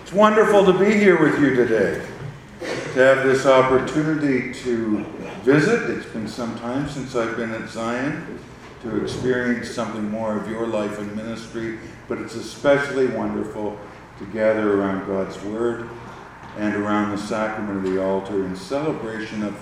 It's wonderful to be here with you today, to have this opportunity to visit. It's been some time since I've been at Zion, to experience something more of your life and ministry, but it's especially wonderful to gather around God's Word and around the sacrament of the altar in celebration of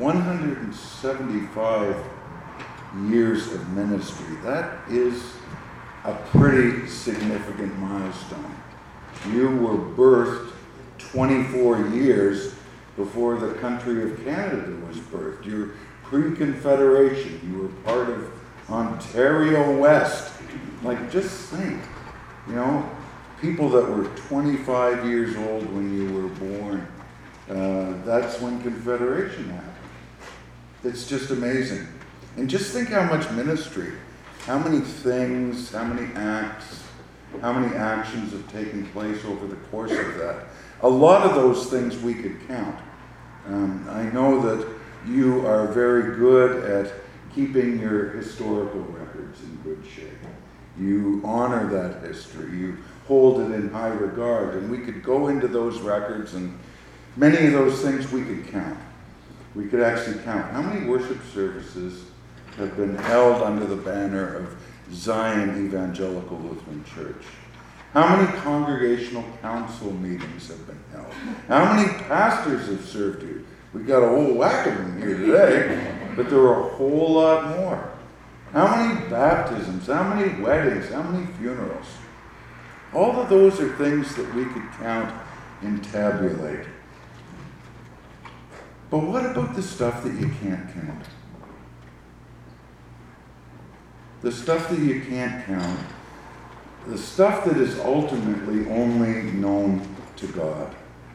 175 years of ministry. That is a pretty significant milestone. You were birthed 24 years before the country of Canada was birthed. You're pre-Confederation. You were part of Ontario West. Like, just think, people that were 25 years old when you were born, that's when Confederation happened. It's just amazing. And just think how much ministry, how many things, how many acts, how many actions have taken place over the course of that. A lot of those things we could count. I know that you are very good at keeping your historical records in good shape. You honor that history. You hold it in high regard. And we could go into those records, and many of those things we could count. We could actually count how many worship services have been held under the banner of Zion Evangelical Lutheran Church. How many congregational council meetings have been held? How many pastors have served you? We got a whole whack of them here today, but there are a whole lot more. How many baptisms? How many weddings? How many funerals? All of those are things that we could count and tabulate. But what about the stuff that you can't count? The stuff that you can't count, the stuff that is ultimately only known to God.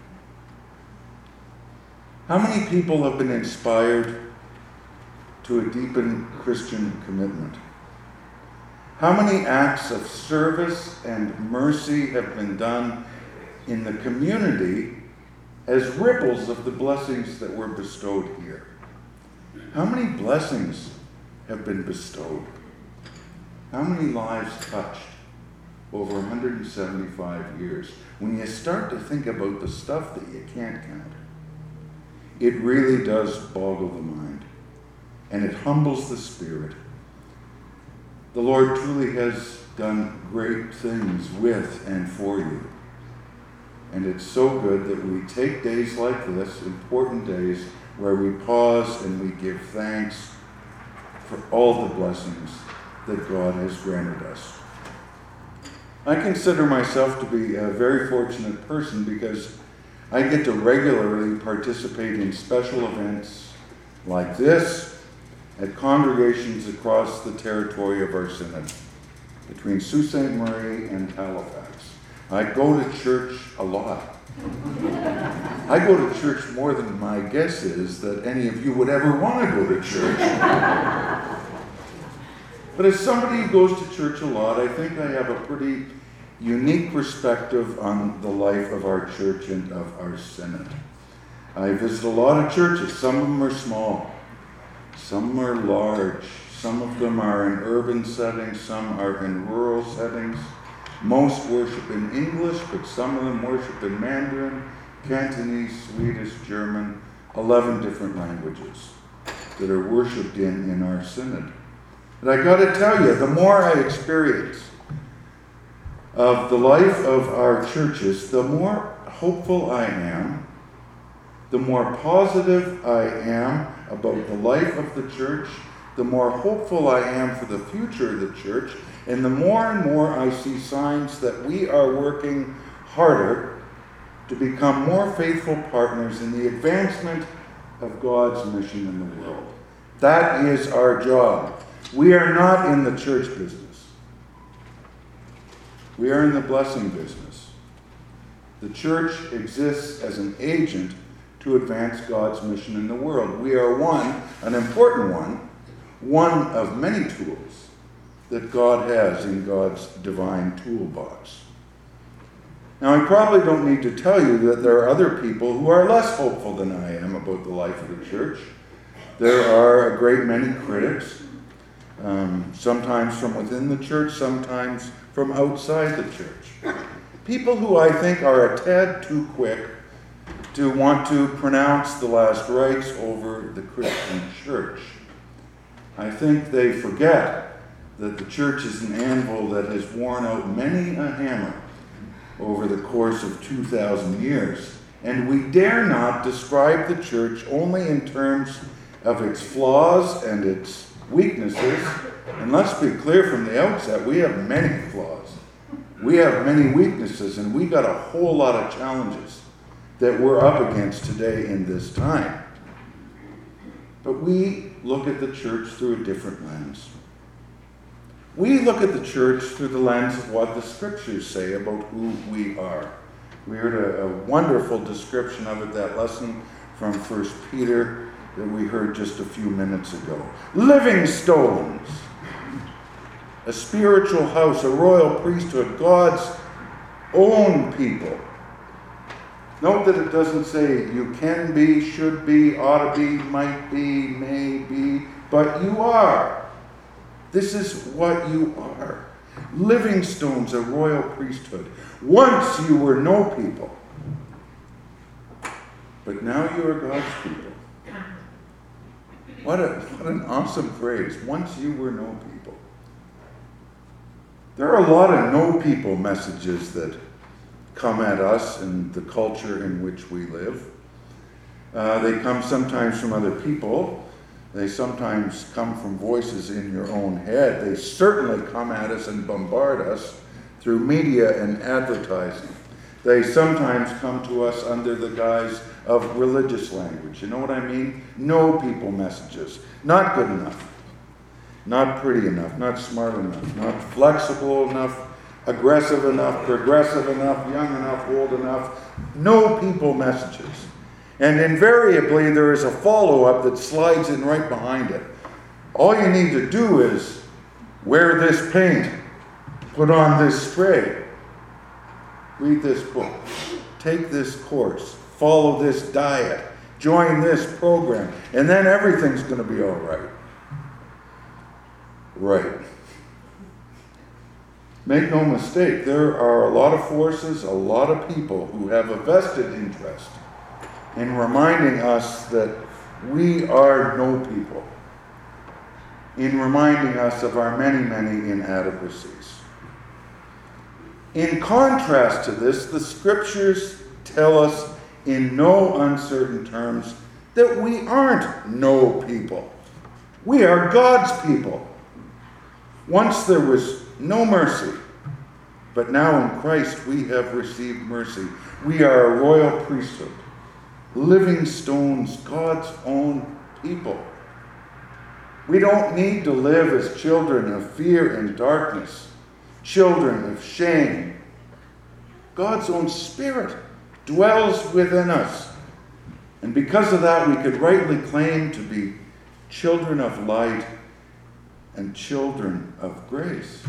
How many people have been inspired to a deepened Christian commitment? How many acts of service and mercy have been done in the community as ripples of the blessings that were bestowed here? How many blessings have been bestowed? How many lives touched over 175 years? When you start to think about the stuff that you can't count, it really does boggle the mind, and it humbles the spirit. The Lord truly has done great things with and for you. And it's so good that we take days like this, important days, where we pause and we give thanks for all the blessings that God has granted us. I consider myself to be a very fortunate person because I get to regularly participate in special events like this at congregations across the territory of our synod, between Sault Ste. Marie and Halifax. I go to church a lot. I go to church more than my guess is that any of you would ever want to go to church. But as somebody who goes to church a lot, I think I have a pretty unique perspective on the life of our church and of our synod. I visit a lot of churches. Some of them are small. Some are large. Some of them are in urban settings. Some are in rural settings. Most worship in English, but some of them worship in Mandarin, Cantonese, Swedish, German, 11 different languages that are worshipped in our synod. And I got to tell you, the more I experience of the life of our churches, the more hopeful I am, the more positive I am about the life of the church, the more hopeful I am for the future of the church, and the more and more I see signs that we are working harder to become more faithful partners in the advancement of God's mission in the world. That is our job. We are not in the church business. We are in the blessing business. The church exists as an agent to advance God's mission in the world. We are an important one of many tools that God has in God's divine toolbox. Now, I probably don't need to tell you that there are other people who are less hopeful than I am about the life of the church. There are a great many critics, sometimes from within the church, sometimes from outside the church. People who I think are a tad too quick to want to pronounce the last rites over the Christian church. I think they forget that the church is an anvil that has worn out many a hammer over the course of 2,000 years. And we dare not describe the church only in terms of its flaws and its weaknesses. And let's be clear from the outset, we have many flaws. We have many weaknesses, and we got a whole lot of challenges that we're up against today in this time. But we look at the church through a different lens. We look at the church through the lens of what the scriptures say about who we are. We heard a wonderful description of it, that lesson from 1 Peter that we heard just a few minutes ago. Living stones, a spiritual house, a royal priesthood, God's own people. Note that it doesn't say you can be, should be, ought to be, might be, may be, but you are. This is what you are. Living stones, a royal priesthood. Once you were no people, but now you are God's people. What an awesome phrase. Once you were no people. There are a lot of no people messages that come at us in the culture in which we live. They come sometimes from other people. They sometimes come from voices in your own head. They certainly come at us and bombard us through media and advertising. They sometimes come to us under the guise of religious language. You know what I mean? No people messages. Not good enough. Not pretty enough. Not smart enough. Not flexible enough. Aggressive enough. Progressive enough. Young enough. Old enough. No people messages. And invariably, there is a follow-up that slides in right behind it. All you need to do is wear this paint, put on this spray, read this book, take this course, follow this diet, join this program, and then everything's going to be all right. Right. Make no mistake, there are a lot of forces, a lot of people who have a vested interest in reminding us that we are no people, in reminding us of our many, many inadequacies. In contrast to this, the scriptures tell us in no uncertain terms that we aren't no people. We are God's people. Once there was no mercy, but now in Christ we have received mercy. We are a royal priesthood. Living stones, God's own people. We don't need to live as children of fear and darkness, children of shame. God's own Spirit dwells within us. And because of that, we could rightly claim to be children of light and children of grace.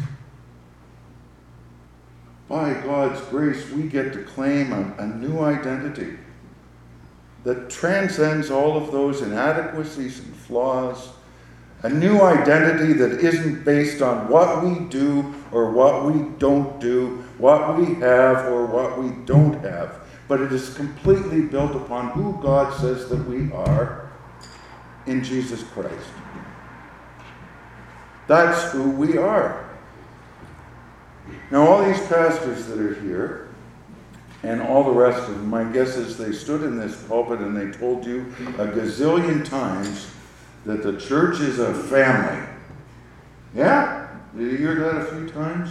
By God's grace, we get to claim a new identity that transcends all of those inadequacies and flaws, a new identity that isn't based on what we do or what we don't do, what we have or what we don't have, but it is completely built upon who God says that we are in Jesus Christ. That's who we are. Now, all these pastors that are here, and all the rest of them, my guess is they stood in this pulpit and they told you a gazillion times that the church is a family. Yeah? Did you hear that a few times?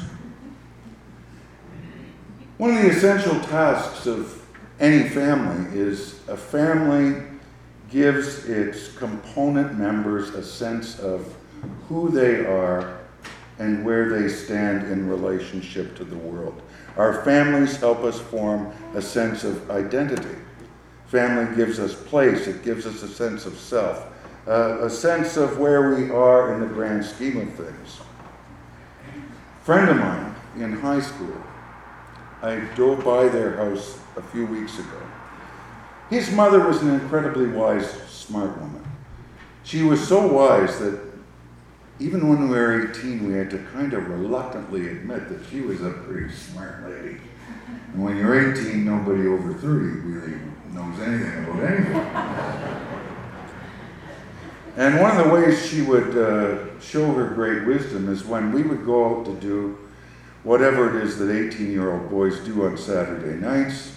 One of the essential tasks of any family is a family gives its component members a sense of who they are and where they stand in relationship to the world. Our families help us form a sense of identity. Family gives us place. It gives us a sense of self, a sense of where we are in the grand scheme of things. A friend of mine in high school, I drove by their house a few weeks ago. His mother was an incredibly wise, smart woman. She was so wise that even when we were 18, we had to kind of reluctantly admit that she was a pretty smart lady. And when you're 18, nobody over 30 really knows anything about anything. And one of the ways she would show her great wisdom is when we would go out to do whatever it is that 18-year-old boys do on Saturday nights.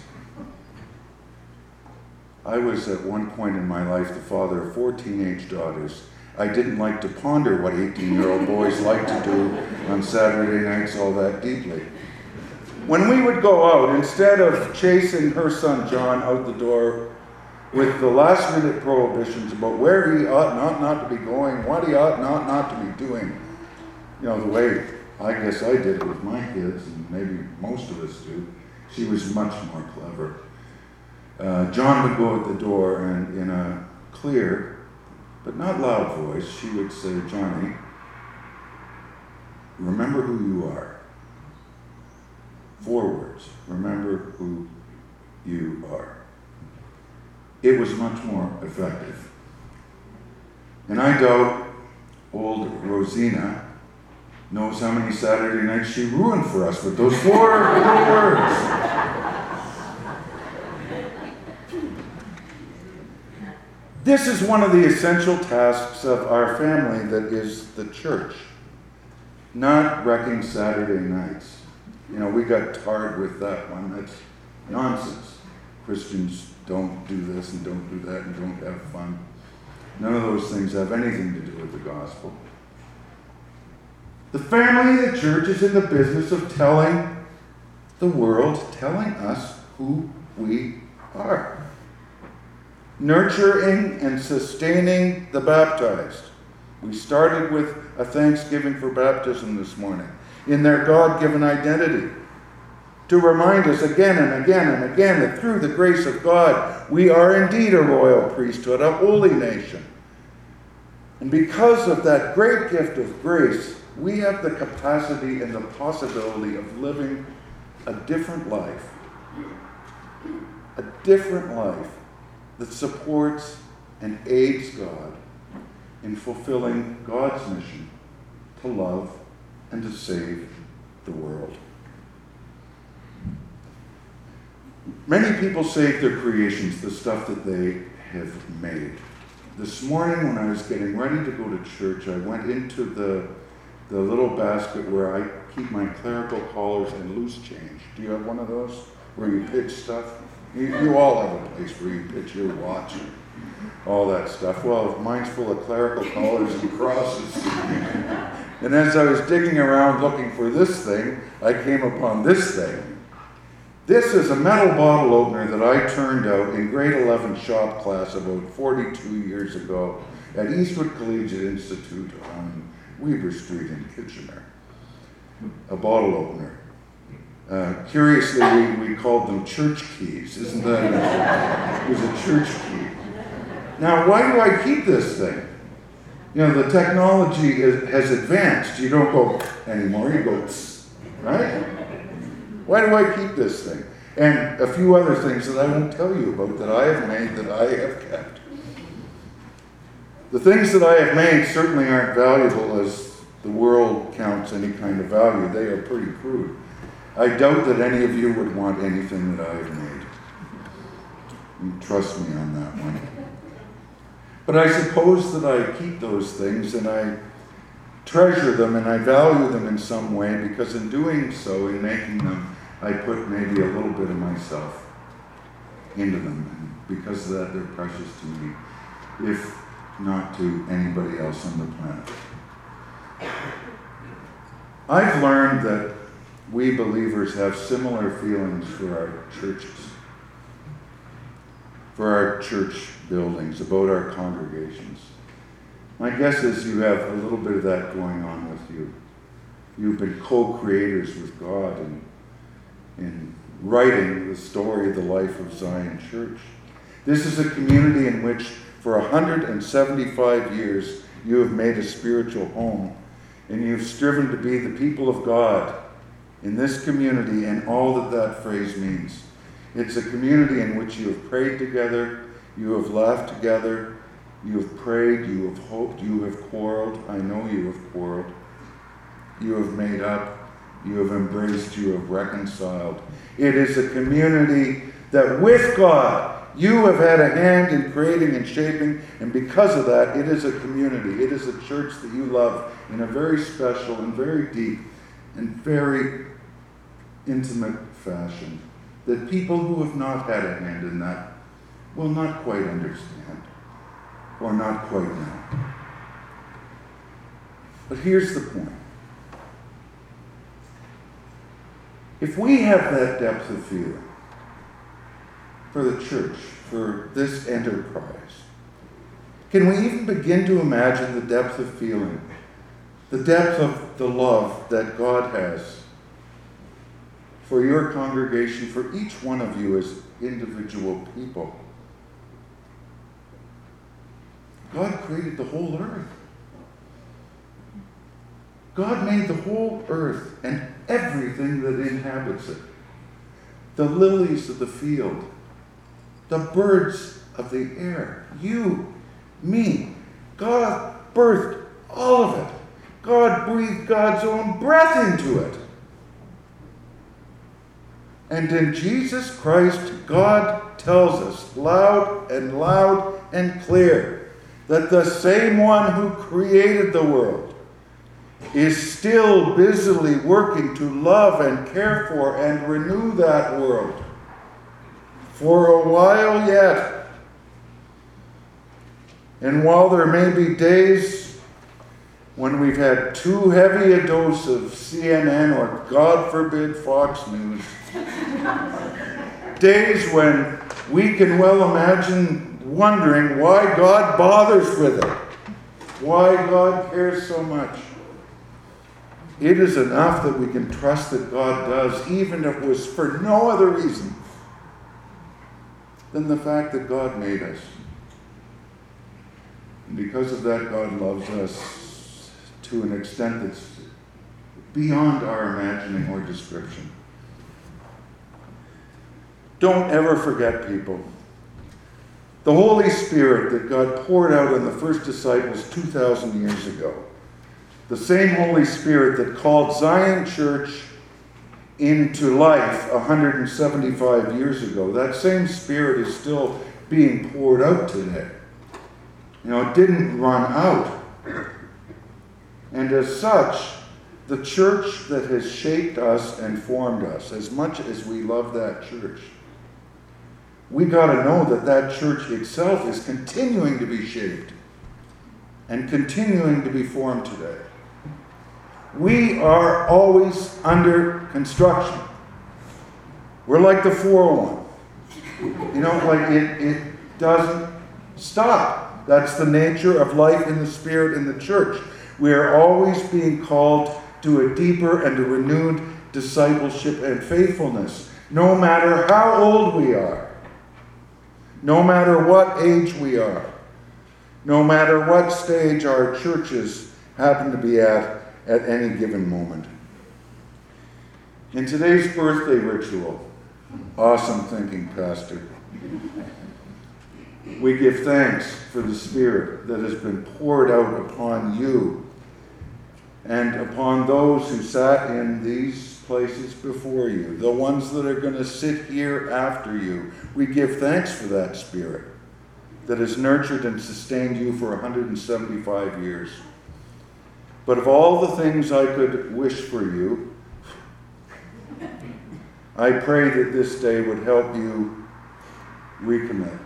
I was at one point in my life the father of 4 teenage daughters. I didn't like to ponder what 18-year-old boys like to do on Saturday nights all that deeply. When we would go out, instead of chasing her son John out the door with the last-minute prohibitions about where he ought not to be going, what he ought not to be doing, the way I guess I did it with my kids, and maybe most of us do, she was much more clever. John would go at the door, and in a clear, but not loud voice, she would say, "Johnny, remember who you are." 4 words. Remember who you are. It was much more effective. And I doubt old Rosina knows how many Saturday nights she ruined for us with those 4 little words. This is one of the essential tasks of our family that is the church. Not wrecking Saturday nights. We got tarred with that one. That's nonsense. Christians don't do this and don't do that and don't have fun. None of those things have anything to do with the gospel. The family of the church is in the business of telling the world, telling us who we are. Nurturing and sustaining the baptized. We started with a thanksgiving for baptism this morning, in their God-given identity, to remind us again and again and again that through the grace of God, we are indeed a royal priesthood, a holy nation. And because of that great gift of grace, we have the capacity and the possibility of living a different life that supports and aids God in fulfilling God's mission to love and to save the world. Many people save their creations, the stuff that they have made. This morning when I was getting ready to go to church, I went into the little basket where I keep my clerical collars and loose change. Do you have one of those where you pitch stuff? You all have a place where you pitch your watch and all that stuff. Well, mine's full of clerical collars and crosses. And as I was digging around looking for this thing, I came upon this thing. This is a metal bottle opener that I turned out in grade 11 shop class about 42 years ago at Eastwood Collegiate Institute on Weber Street in Kitchener. A bottle opener. Curiously, we called them church keys. Isn't that? It was a church key. Now, why do I keep this thing? The technology has advanced. You don't go anymore. You go, psst, right? Why do I keep this thing? And a few other things that I won't tell you about that I have made, that I have kept. The things that I have made certainly aren't valuable as the world counts any kind of value. They are pretty crude. I doubt that any of you would want anything that I have made. And trust me on that one. But I suppose that I keep those things and I treasure them and I value them in some way because in doing so, in making them, I put maybe a little bit of myself into them. And because of that, they're precious to me, if not to anybody else on the planet. I've learned that we believers have similar feelings for our churches, for our church buildings, about our congregations. My guess is you have a little bit of that going on with you. You've been co-creators with God in writing the story of the life of Zion Church. This is a community in which for 175 years you have made a spiritual home, and you've striven to be the people of God in this community and all that phrase means. It's a community in which you have prayed together, you have laughed together, you have prayed, you have hoped, you have quarreled. I know you have quarreled. You have made up, You have embraced, you have reconciled. It is a community that with God, you have had a hand in creating and shaping, and because of that, it is a community. It is a church that you love in a very special and very deep and very intimate fashion that people who have not had a hand in that will not quite understand or not quite know. But here's the point. If we have that depth of feeling for the church, for this enterprise, can we even begin to imagine the depth of feeling, the depth of the love that God has for your congregation, for each one of you as individual people? God created the whole earth. God made the whole earth and everything that inhabits it. The lilies of the field, the birds of the air, you, me. God birthed all of it. God breathed God's own breath into it. And in Jesus Christ, God tells us loud and clear that the same one who created the world is still busily working to love and care for and renew that world for a while yet. And while there may be days when we've had too heavy a dose of CNN or, God forbid, Fox News, days when we can well imagine wondering why God bothers with it, why God cares so much, it is enough that we can trust that God does, even if it was for no other reason than the fact that God made us. And because of that, God loves us to an extent that's beyond our imagining or description. Don't ever forget, people, the Holy Spirit that God poured out on the first disciples 2,000 years ago. The same Holy Spirit that called Zion Church into life 175 years ago. That same Spirit is still being poured out today. You know, it didn't run out. And as such, the church that has shaped us and formed us, as much as we love that church, we got to know that that church itself is continuing to be shaped and continuing to be formed today. We are always under construction. We're like the 401. You know, like it doesn't stop. That's the nature of life in the Spirit in the church. We are always being called to a deeper and a renewed discipleship and faithfulness, no matter how old we are, no matter what age we are, no matter what stage our churches happen to be at any given moment. In today's birthday ritual, awesome thinking, Pastor, we give thanks for the Spirit that has been poured out upon you and upon those who sat in these places before you, the ones that are going to sit here after you. We give thanks for that Spirit that has nurtured and sustained you for 175 years. But of all the things I could wish for you, I pray that this day would help you recommit.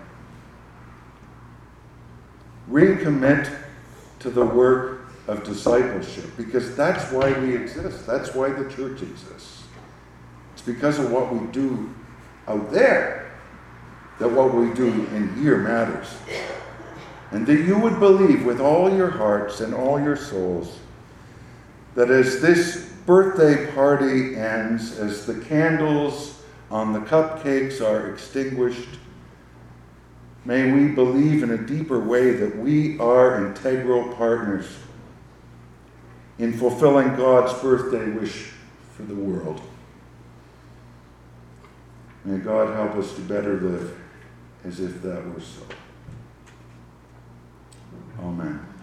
Recommit to the work of discipleship, because that's why we exist. That's why the church exists. It's because of what we do out there that what we do in here matters. And that you would believe with all your hearts and all your souls that as this birthday party ends, as the candles on the cupcakes are extinguished, may we believe in a deeper way that we are integral partners in fulfilling God's birthday wish for the world. May God help us to better live as if that were so. Amen.